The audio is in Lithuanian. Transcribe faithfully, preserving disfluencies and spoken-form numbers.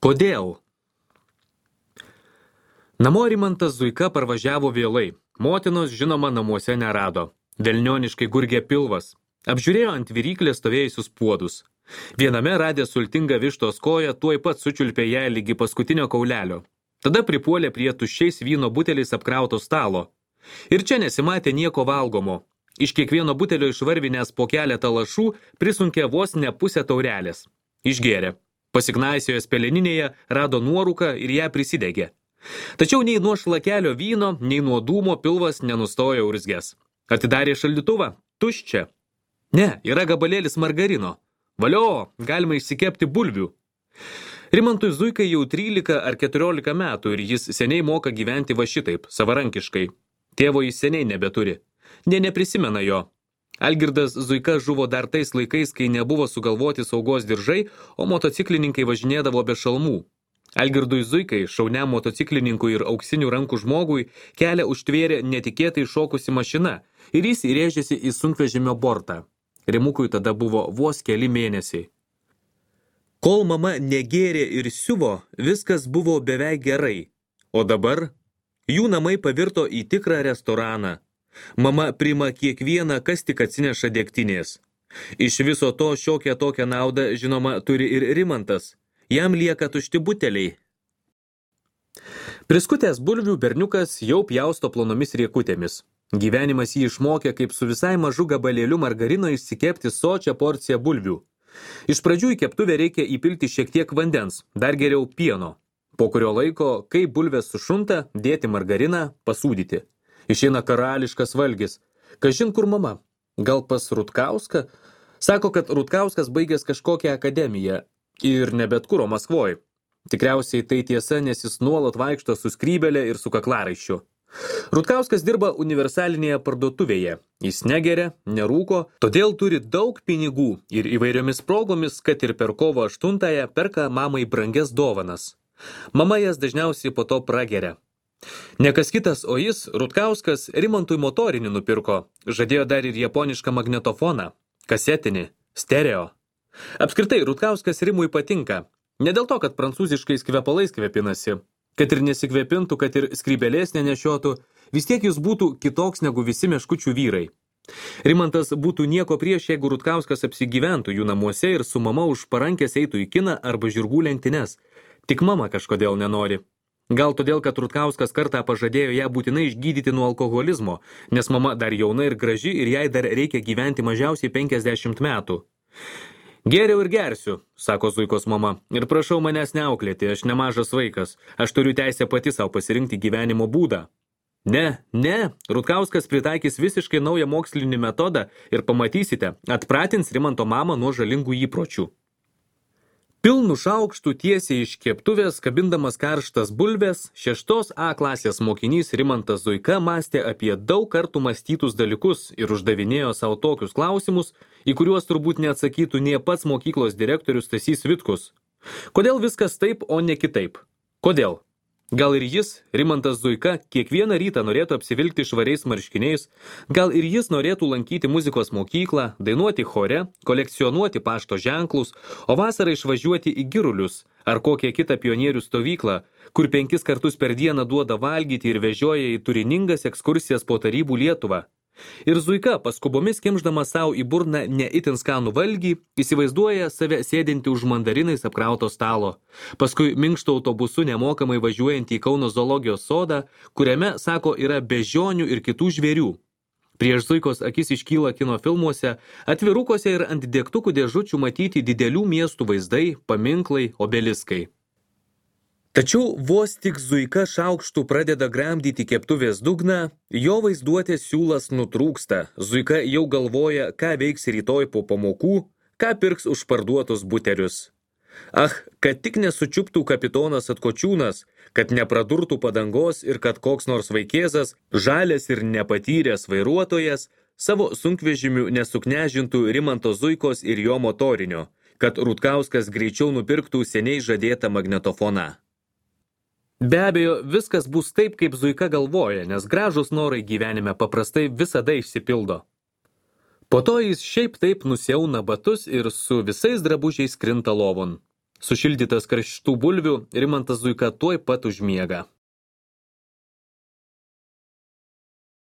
Kodėl? Namo Rimantas Zuika parvažiavo vėlai. Motinos, žinoma, namuose nerado. Velnioniškai gurgė pilvas. Apžiūrėjo ant viryklės stovėjusius puodus. Viename radė sultingą vištos koją, tuoj pat sučiulpė ją lygi paskutinio kaulelio. Tada pripuolė prie tuščiais vyno buteliais apkrauto stalo. Ir čia nesimatė nieko valgomo. Iš kiekvieno butelio išvarvinęs po keletą lašų prisunkė vos ne pusę taurelės. Išgėrė. Pasiknaisėjęs peleninėje rado nuorūką ir ją prisidegė. Tačiau nei nuo šlakelio vyno, nei nuo dūmo pilvas nenustojo urzgęs. Atidarė šaldytuvą. Tuščia. Ne, yra gabalėlis margarino. Valio, galima išsikepti bulvių. Rimantui Zuikai jau trylika ar keturiolika metų ir jis seniai moka gyventi va šitaip, savarankiškai. Tėvo jis seniai nebeturi. Nė neprisimena jo. Algirdas Zuika žuvo dar tais laikais, kai nebuvo sugalvoti saugos diržai, o motociklininkai važinėdavo be šalmų. Algirdui Zuikai, šauniam motociklininkui ir auksinių rankų žmogui, kelią užtvėrė netikėtai šokusi mašina ir jis įrėžėsi į sunkvežimio bortą. Rimukui tada buvo vos keli mėnesiai. Kol mama negėrė ir siuvo, viskas buvo beveik gerai. O dabar jų namai pavirto į tikrą restoraną. Mama priima kiekvieną, kas tik atsineša degtinės. Iš viso to šiokią tokią naudą, žinoma, turi ir Rimantas. Jam lieka tušti buteliai. Priskutęs bulvių berniukas jau pjausto plonomis riekutėmis. Gyvenimas jį išmokė, kaip su visai mažu gabalėliu margarino išsikepti sočią porciją bulvių. Iš pradžių į keptuvę reikia įpilti šiek tiek vandens, dar geriau pieno. Po kurio laiko, kai bulvės sušunta, dėti margariną, pasūdyti. Išeina karališkas valgis. Kažin kur mama? Gal pas Rutkauską? Sako, kad Rutkauskas baigęs kažkokią akademiją. Ir ne bet kur, o Maskvoj. Tikriausiai tai tiesa, nes jis nuolat vaikšto su skrybelė ir su kaklaraiščiu. Rutkauskas dirba universalinėje parduotuvėje. Jis negeria, nerūko, todėl turi daug pinigų ir įvairiomis progomis, kad ir per kovo aštuntąją perka mamai brangias dovanas. Mama jas dažniausiai po to prageria. Ne kas kitas, o jis, Rutkauskas, Rimantui motorinį nupirko. Žadėjo dar ir japonišką magnetofoną, kasetinį, stereo. Apskritai, Rutkauskas Rimui patinka. Ne dėl to, kad prancūziškais kvepalais kvepinasi. Kad ir nesikvepintų, kad ir skrybelės nenešiotų, vis tiek jis būtų kitoks negu visi meškučių vyrai. Rimantas būtų nieko prieš, jeigu Rutkauskas apsigyventų jų namuose ir su mama už parankės eitų į kiną arba žirgų lenktynes. Tik mama kažkodėl nenori. Gal todėl, kad Rutkauskas kartą pažadėjo ją būtinai išgydyti nuo alkoholizmo, nes mama dar jauna ir graži ir jai dar reikia gyventi mažiausiai penkiasdešimt metų. Geriau ir gersiu, sako Zuikos mama, ir prašau manęs neauklėti, aš nemažas vaikas, aš turiu teisę pati savo pasirinkti gyvenimo būdą. Ne, ne, Rutkauskas pritaikys visiškai naują mokslinį metodą ir pamatysite, atpratins Rimanto mamą nuo žalingų įpročių. Pilnų šaukštų tiesiai iš keptuvės, kabindamas karštas bulves, šeštos A klasės mokinys Rimantas Zuika mąstė apie daug kartų mąstytus dalykus ir uždavinėjo savo tokius klausimus, į kuriuos turbūt neatsakytų nie pats mokyklos direktorius Stasys Vitkus. Kodėl viskas taip, o ne kitaip? Kodėl? Gal ir jis, Rimantas Zuika, kiekvieną rytą norėtų apsivilkti švariais marškiniais, gal ir jis norėtų lankyti muzikos mokyklą, dainuoti chore, kolekcionuoti pašto ženklus, o vasarą išvažiuoti į Girulius ar kokią kitą pionierių stovyklą, kur penkis kartus per dieną duoda valgyti ir vežioja į turiningas ekskursijas po Tarybų Lietuvą. Ir Zuika, paskubomis kimždama savo į burną ne itin skanų valgį, įsivaizduoja save sėdinti už mandarinais apkrauto stalo. Paskui minkšto autobusu nemokamai važiuojantį į Kauno zoologijos sodą, kuriame, sako, yra beždžionių ir kitų žvėrių. Prieš Zuikos akis iškyla kino filmuose, atvirukose ir ant degtukų dėžučių matyti didelių miestų vaizdai, paminklai, obeliskai. Tačiau vos tik Zuika šaukštų pradeda gramdyti keptuvės dugną, jo vaizduotės siūlas nutrūksta. Zuika jau galvoja, ką veiks rytoj po pamokų, ką pirks už parduotus buterius. Ach, kad tik nesučiuptų kapitonas Atkočiūnas, kad nepradurtų padangos ir kad koks nors vaikėzas, žalias ir nepatyręs vairuotojas, savo sunkvežimių nesuknežintų Rimanto Zuikos ir jo motorinio, kad Rutkauskas greičiau nupirktų seniai žadėtą magnetofoną. Be abejo, viskas bus taip, kaip Zuika galvoja, nes gražūs norai gyvenime paprastai visada išsipildo. Po to jis šiaip taip nusiauna batus ir su visais drabužiais krinta lovon. Sušildytas karštų bulvių, Rimantas Zuika tuoj pat užmiega.